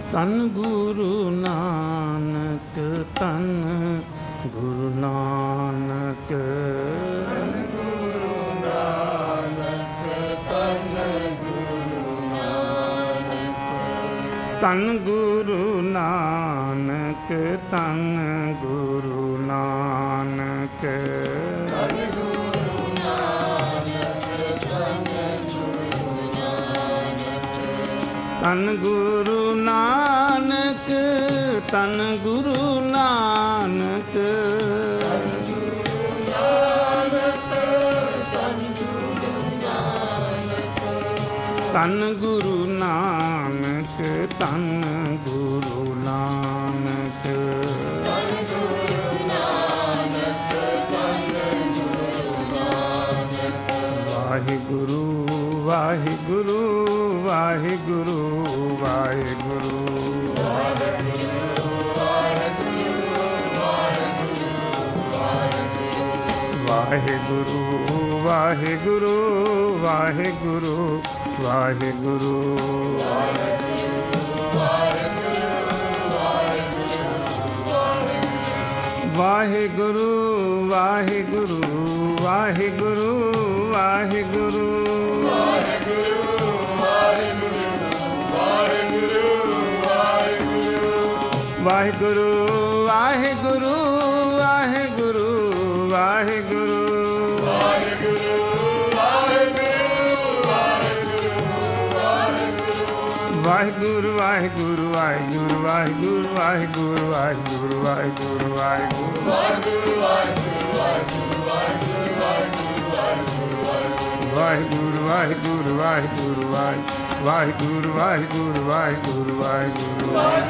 ਧੰਨ ਗੁਰੂ ਨਾਨਕ, ਧੰਨ ਗੁਰੂ ਨਾਨਕ, ਧੰਨ ਗੁਰੂ ਨਾਨਕ, ਧੰਨ ਗੁਰੂ ਨਾਨਕ, ਧੰਨ ਗੁਰੂ ਨਾਨਕ, ਧੰਨ ਗੁਰੂ ਨਾਨਕ, ਧੰਨ ਗੁਰੂ ਨਾਨਕ, ਧੰਨ ਗੁਰੂ ਨਾਨਕ, ਵਾਹਿਗੁਰੂ ਵਾਹਿਗੁਰੂ ਵਾਹਿਗੁਰੂ ਵਾਹਿਗੁਰੂ, ਵਾਹਿਗੁਰੂ ਵਾਹਿਗੁਰੂ ਵਾਹਿਗੁਰੂ ਵਾਹਿਗੁਰੂ, ਵਾਹਿਗੁਰੂ ਵਾਹਿਗੁਰੂ ਵਾਹਿਗੁਰੂ ਵਾਹਿਗੁਰੂ, ਵਾਹਿਗੁਰੂ ਵਾਹਿਗੁਰੂ ਵਾਹਿਗੁਰੂ ਵਾਹਿਗੁਰੂ, ਵਾਹਿਗੁਰੂ ਵਾਹਿਗੁਰੂ ਵਾਹਿਗੁਰੂ ਵਾਹਿਗੁਰੂ ਵਾਹਿਗੁਰੂ ਵਾਹਿਗੁਰੂ ਵਾਹਿਗੁਰੂ ਵਾਹਿਗੁਰੂ, ਵਾਹਿਗੁਰੂ ਵਾਹਿਗੁਰੂ ਵਾਹਿਗੁਰੂ ਵਾਹਿਗੁਰੂ ਵਾਹਿਗੁਰੂ ਵਾਹਿਗੁਰੂ ਵਾਹਿਗੁਰੂ,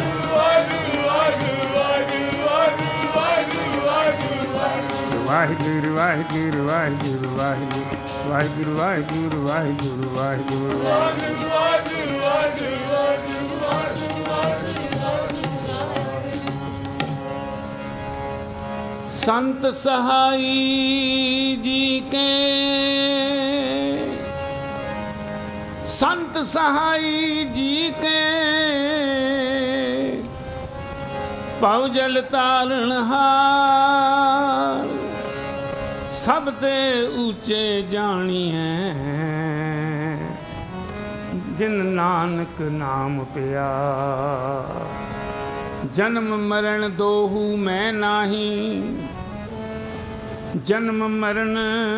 ਵਾਹਿਗੁਰੂ ਵਾਹਿਗੁਰੂ ਵਾਹਿਗੁਰੂ ਵਾਹਿਗੁਰੂ ਵਾਹਿਗੁਰੂ ਵਾਹਿਗੁਰੂ ਵਾਹਿਗੁਰੂ, ਸੰਤ ਸਹਾਈ ਜੀ ਕੇ, ਸੰਤ ਸਹਾਈ ਜੀ ਕੇ, ਭਉ ਜਲ ਤਾਰਨ ਹਾਰ, ਸਭ ਤੇ ਉੱਚੇ ਜਾਣੀਐ, ਜਿਨ ਨਾਨਕ ਨਾਮ ਪਿਆ, ਜਨਮ ਮਰਨ ਦੋਹੂ ਮੈਂ ਨਾਹੀ, ਜਨਮ ਮਰਨ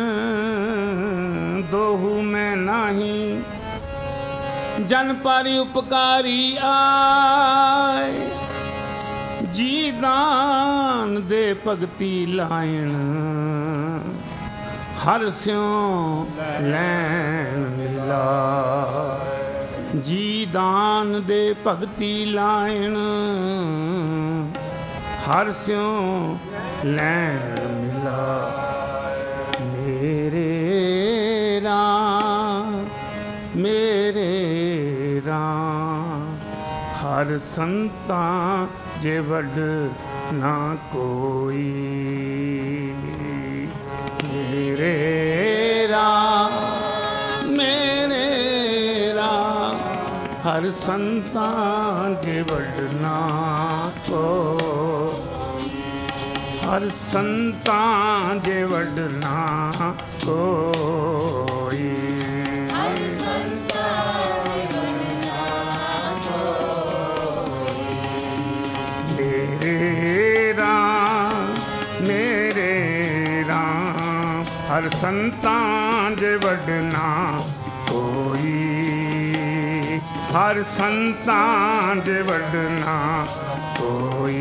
ਦੋਹੂ ਮੈਂ ਨਾਹੀ, ਜਨ ਪਰ ਉਪਕਾਰੀ ਆਏ, ਜੀ ਦਾਨ ਦੇ ਭਗਤੀ ਲਾਇਣ, ਹਰ ਸਿਉ ਲੈਣ ਮਿਲਾ, ਜੀ ਦਾਨ ਦੇ ਭਗਤੀ ਲਾਇਣ, ਹਰ ਸਿਉ ਲੈਣ ਮਿਲਾ, ਮੇਰੇ ਰਾਮ ਮੇਰੇ ਰਾਮ, ਹਰ ਸੰਤਾਂ ਜੇ ਵੱਡ ਨਾ ਕੋਈ, ਮੇਰੇ ਰਾਮ ਮੇਰੇ ਰਾਮ, ਹਰ ਸੰਤਾਂ ਜੇ ਵੱਡ ਨਾ ਕੋਈ, ਹਰ ਸੰਤਾਂ ਜੇ ਵੱਡ ਨਾ ਕੋਈ, ਹਰ ਸੰਤਾਂ ਜੇ ਵੱਡ ਨਾ ਕੋਈ, ਹਰ ਸੰਤਾਂ ਜੇ ਵੱਡ ਨਾ ਕੋਈ,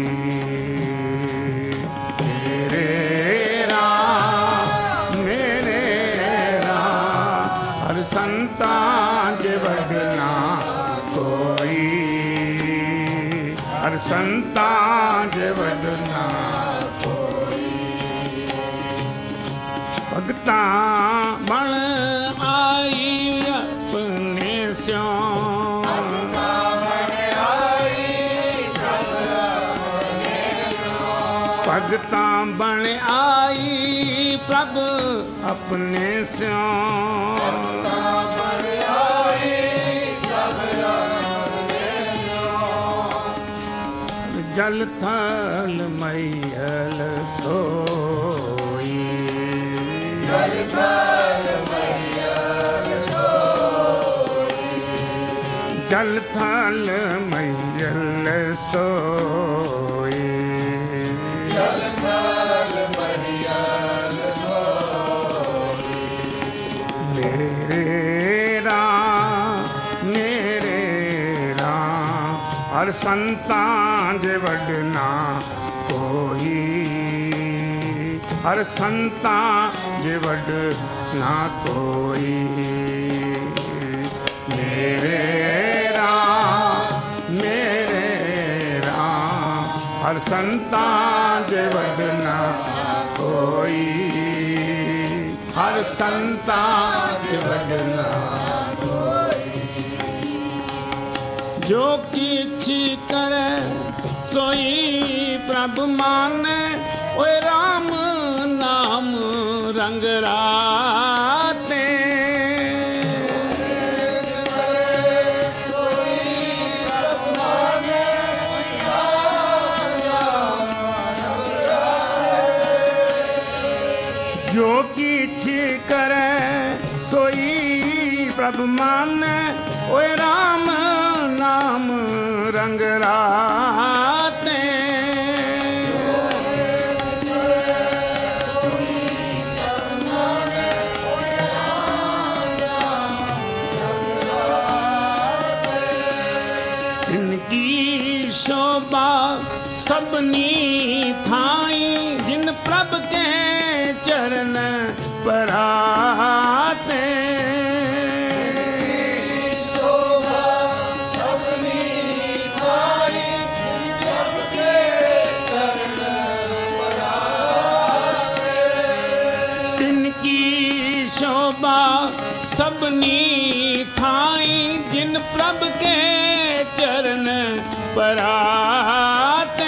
ਮੇਰੇ ਰਾਮ ਹਰ ਸੰਤਾਂ ਜੇ ਵੱਡ ਨਾ ਕੋਈ, ਹਰ ਸੰਤਾਂ ਜੇ ਵੱਡ ਨਾ ਕੋਈ, ਭਗਤਾਂ ਬਣ ਆਈ ਆਪਣੇ ਸਿਉ, ਭਗਤਾਂ ਬਣ ਆਈ ਪ੍ਰਭ ਆਪਣੇ ਸਿਉ, जल थल मैयल सोई, जल थल मैयल सोई, जल थल मैयल सोई, जल थल मैयल सोई। मेरे राम हर संतां जे वडना कोई, हर संतां जे वडना कोई। मेरे राम हर संतां जे वडना कोई, हर संतां जे वडना कोई। जो किछ करे सोई प्रभु माने, ओए राम नाम रंग राते। जो किछ करे सोई प्रभु माने, ओए राम नाम रंग राते। इनकी शोभा सबनी थाई, जिन प्रभ के चरण पराते। सबनी थाई जिन प्रभ के चरण पराते।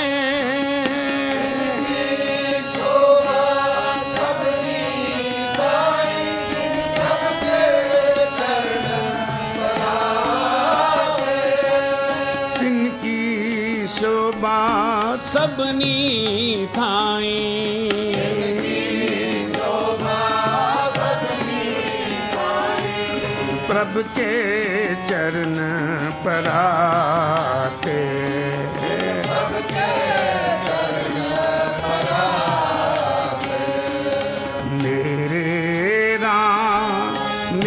तिनकी शोभा सबनी थाई, प्रभ के चरण पराते। मेरे राम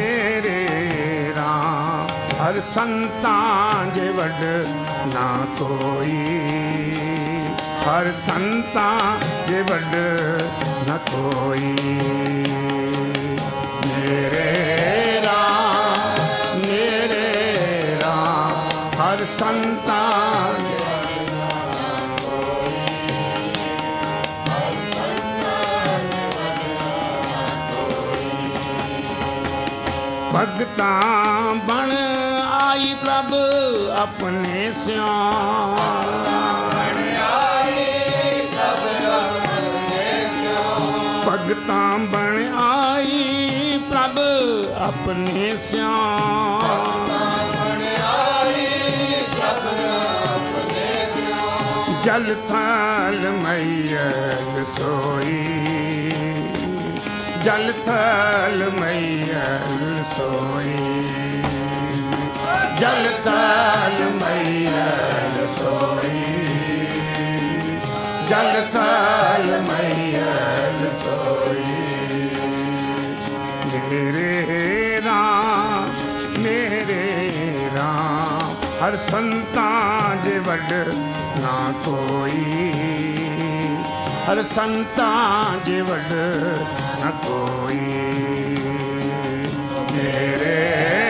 हर संतां जे वड ना कोई, हर संतां जे वड न कोई। मेरे राम हर संतां भगतां बण आई प्रभ अपने भगतां बण आई प्रभ अपने जल थल मैयल सोई, जल थल मैयल सोई, जल थल मैयल सोई, जल थल मैयल सोई। मेरे राम हर संतां जे वड ना कोई, हर संतां जे वड न कोई। मेरे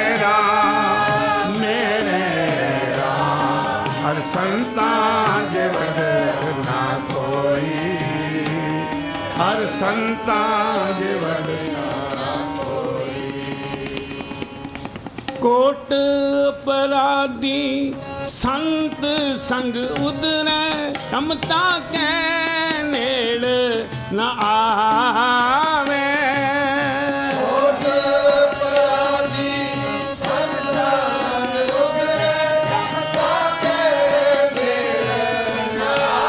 राम हर संतां जे वड ना कोई, हर संतां जे वड ना कोई। कोट अपराधी संत संग उदरे, कमता के नेड़ न आवे। कोट अपराधी संत संग उदरे, कमता के नेड़ न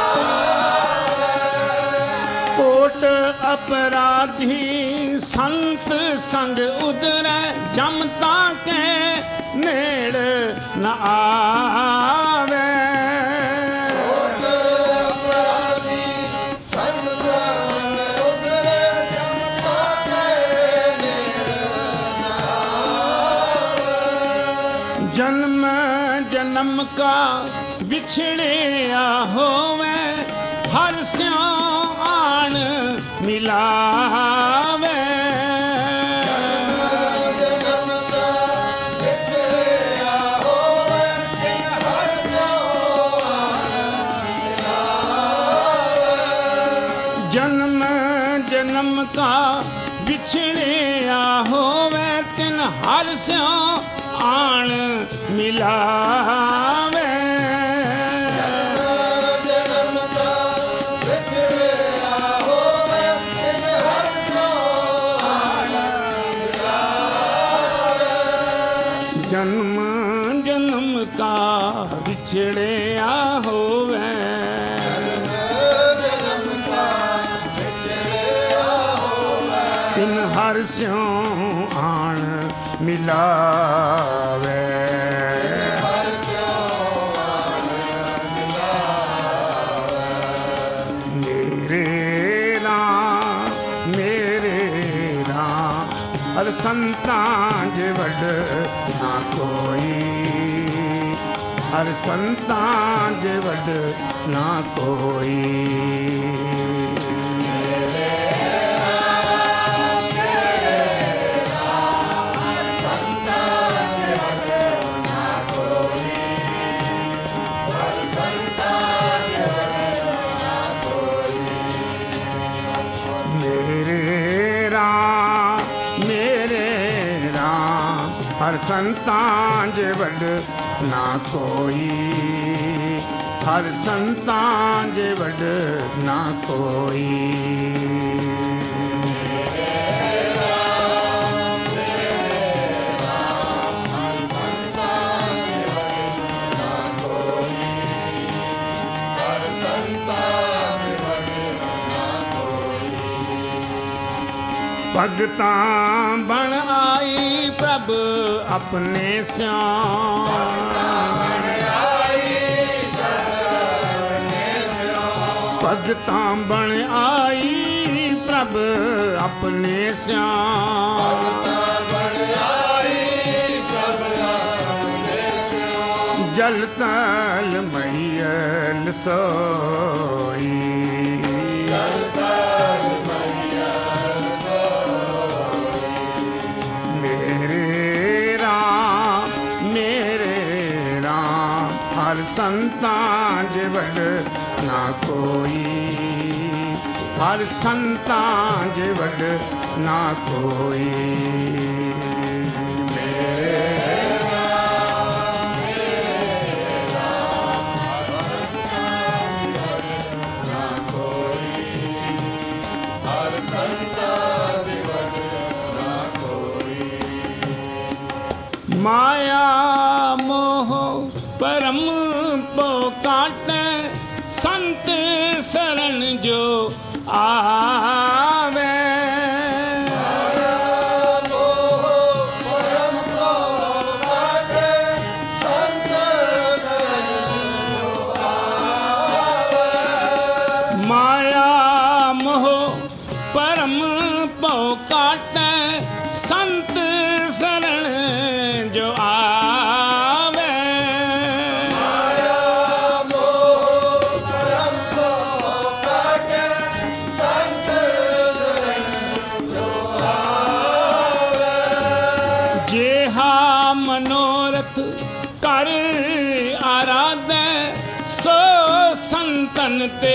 ਸਤ ਸੰਗ ਉਦਰੈ ਜਮ ਤਾਂ ਕੇ ਨੇੜ ਨ ਆਵੇ। जन्म जन्म का बिछड़िया होवे हर स्यों आन मिलावे। जन्म का बिछड़िया होवे हर स्यों आन मिलावे। जन्म जन्म का बिछड़िया होवे तिन हर स्यों आन मिलावे। जन्म का बिछड़िया होवे तिन हर स्यों आन मिलावे। जन्म जन्म का बिछड़िया होवे तिन हर स्यों आन मिलावे। मेरे राम हर संतां जे वड ना कोई। हर संतां जे वड ना कोई। हर संतां जे वड ना कोई। हर संतां जे वड ना कोई। भगतां बन आई प्रभ अपने स्याम। भगतां बन आई प्रभ अपने श्याम। जल तल मैयल सोई। हर संतां जे वड ना कोई। हर संतां जे वड ना कोई। माया मोह परम पो काटे संत शरण जो आवे। माया मोह परम पो काटे संत शरण जो आवे। माया मोह परम पो काटे संत शरण जो आवे। मनोरथ कर आराधे सो संतन ते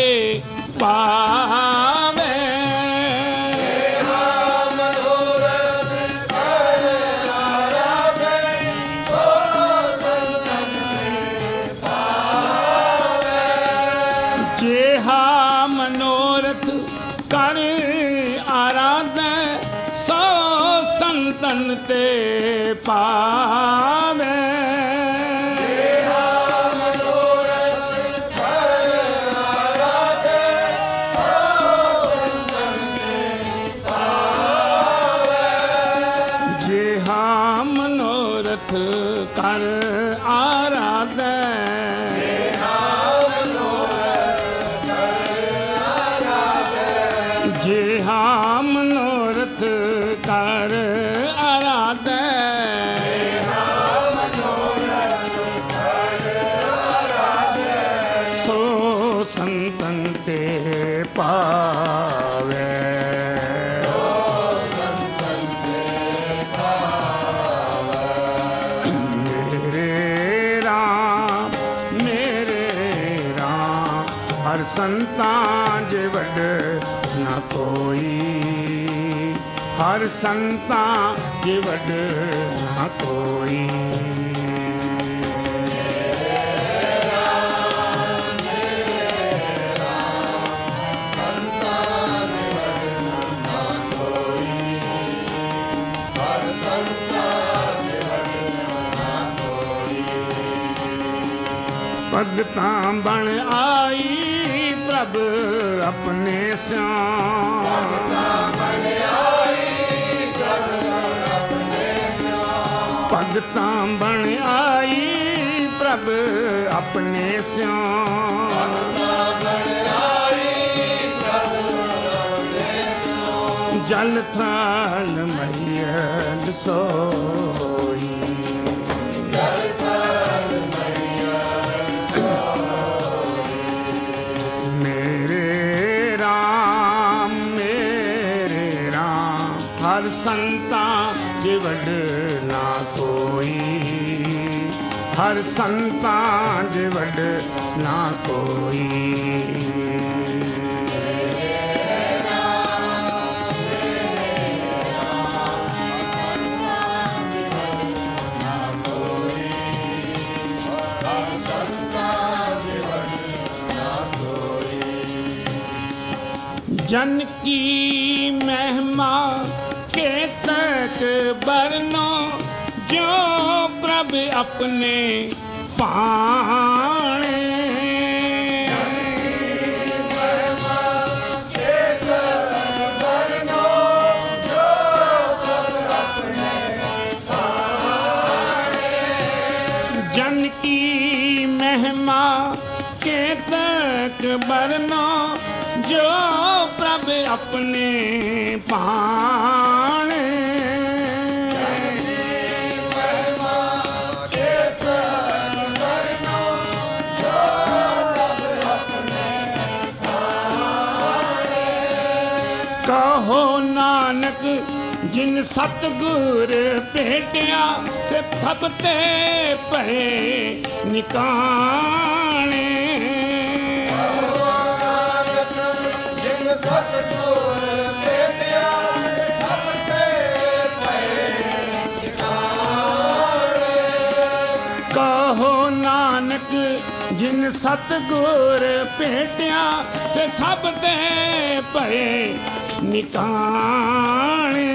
पावे। मनोरथ कर आराधे सो संतन ते पावे। जेहा मनोरथ कर आराधे सो संतन ते पावे। ਜਿਹਾ ਮਨੋਰਥ ਕਰ ਆਰਾਧੈ ਜਿਹਾ ਮਨੋਰਥ ਕਰ ਆਰਾਧੈ ਸੋ ਸੰਤਨ ਤੇ ਪਾਵੇ ਹਰ ਸੰਤਾਂ ਜੇ ਵੱਡ ਨਾ ਕੋਈ ਹਰ ਸੰਤਾਂ ਜੇ ਵੱਡ ਨਾ ਕੋਈ ਭਗਤਾਂ ਬਣ ਆਈ ਪ੍ਰਭ ਆਪਣੇ ਸਿਉ ਭਗਤਾਂ ਬਣ ਆਈ ਪ੍ਰਭ ਆਪਣੇ ਸਿਉ ਜਲ ਥਲ ਮਈਲ ਸੋਈ ਹਰ ਸੰਤਾਂ ਜੇ ਵੱਡ ਨਾ ਕੋਈ ਹਰ ਸੰਤਾਂ ਜੇ ਵੱਡ ਨਾ ਕੋਈ जन की महिमा केतक बरनो जो प्रभ अपने पाणे जन की महिमा केतक बरनो जो प्रभ अपने पाणे कहो नानक जिन सतगुर भेटिया से फबते पे निकाणे कहो नानक जिन सतगुर भेटिया से सब दे पए निकाणे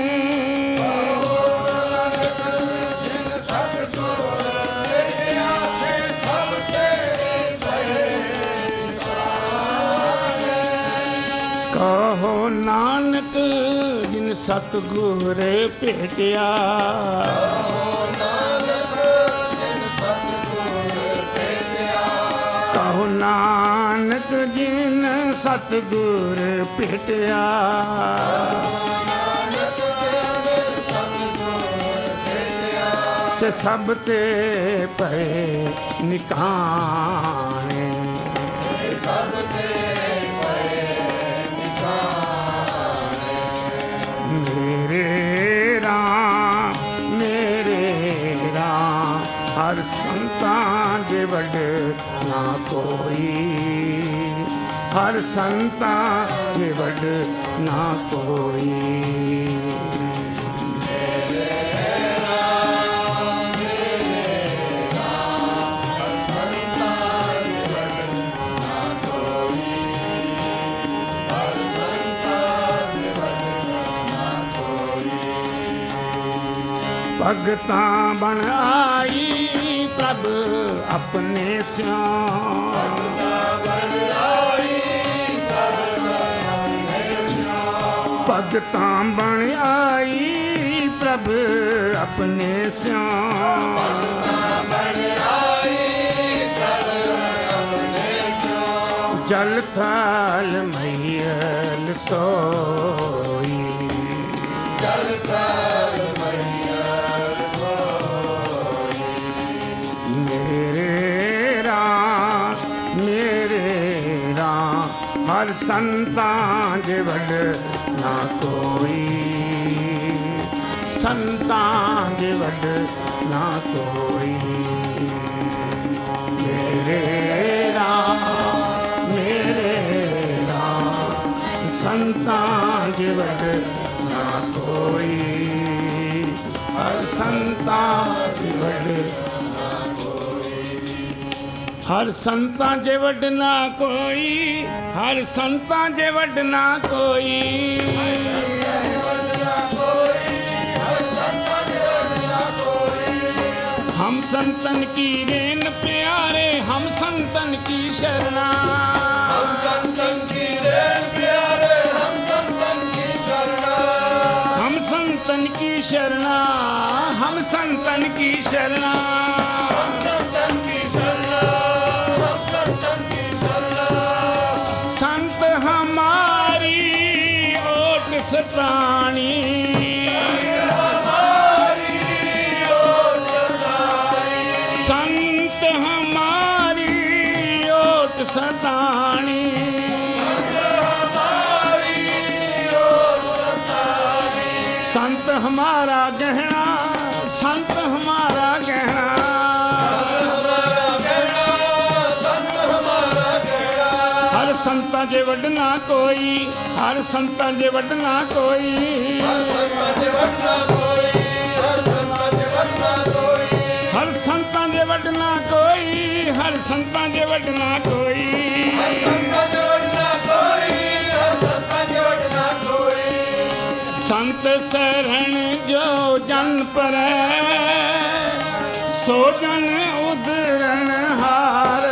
कहो नानक जिन सतगुर भेटिया कहो नानक जिन सतगुर भेटिया से सब ते पे निकाणे हर संतां जे वड ना कोई हर संतां जे वड ना कोई भगतां बन आई प्रभ अपने भगतां बन आई प्रभ अपने स्यों जल थल मैयल सोई मेरे राम हर संतां जे वड ना कोई संतां जे वड ना कोई मेरे राम संतां जे वड ना कोई हर संतां जे वड हर संतां जे वड ना कोई हर संतां जे वड ना कोई हम संतन की रेन प्यारे हम संतन की शरणा हम संतन की रेन प्यारे हम संतन की शरणा हम संतन की शरणा हम संतन की शरणा हम संतन की शरणा हम संतन की शरणा संत हमारी ओट सतानी सतानी संत हमारा गहना संत हमारा गहना हर संतां जे वड ना कोई हर संतां जे वड ना कोई हर संतां जे वड ना कोई हर संतां जे वड ना कोई संत शरण जो जन परै सो जन उदरण हार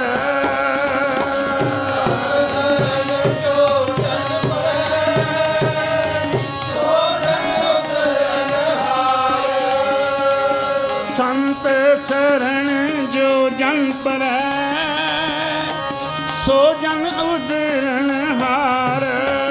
संत शरण जो जन परै सो जन उदरण हार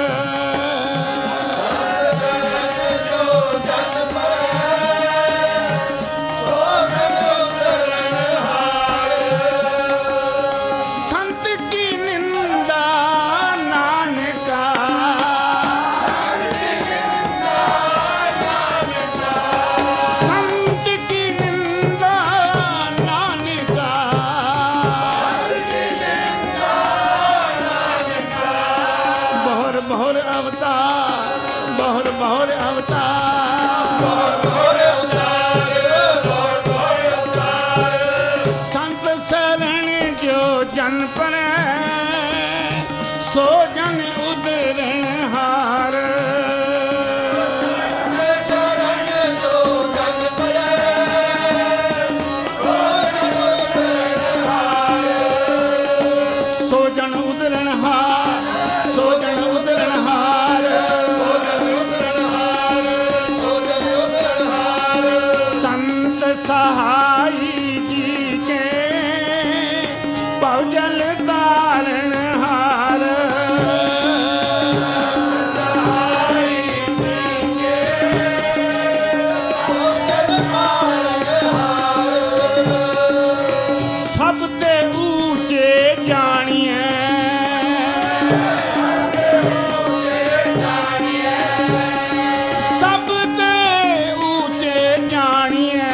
संत की निंदा नानका संत की निंदा नानका बहुर बहुर अवतार बहुर बहुर अवतार संत शरण जो जन परै सो जन उदरण हार सो जन उदरण हार सो जन उदरण हार संत सहाई जी के बहुजल तारण हार सब ते ऊंचे जानिए सब ते ऊंचे जानिए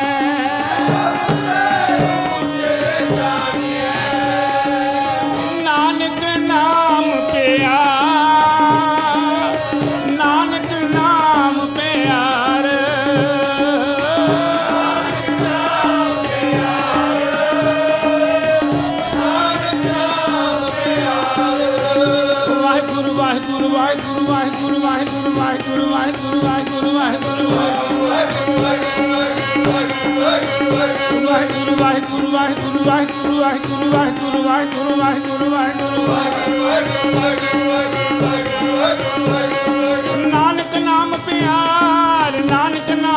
नानक नाम प्यार नानक नाम प्यार वाहिगुरु वाहिगुरु वाहिगुरु वाहिगुरु वाहिगुरु वाहिगुरु वाहिगुरु वाहिगुरु वाहिगुरु वाहिगुरु वाहिगुरु वाहिगुरु वाहिगुरु वाहिगुरु वाहिगुरु वाहिगुरु वाहिगुरु वाहिगुरु नानक नाम प्यार नानक नाम